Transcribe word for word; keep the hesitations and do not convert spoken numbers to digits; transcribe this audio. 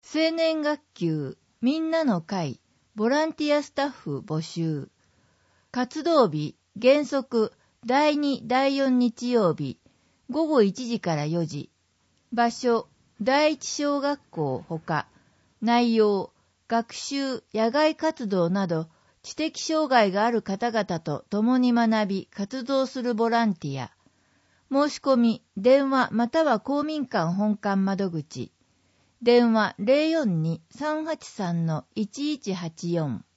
青年学級みんなの会ボランティアスタッフ募集。活動日原則だいにだいよん日曜日ごごいちじからよじ。場所第一小学校ほか。内容学習野外活動など知的障害がある方々と共に学び活動するボランティア。申し込み電話または公民館本館窓口。電話 ゼロよんに さんはちさん いちいちはちよん。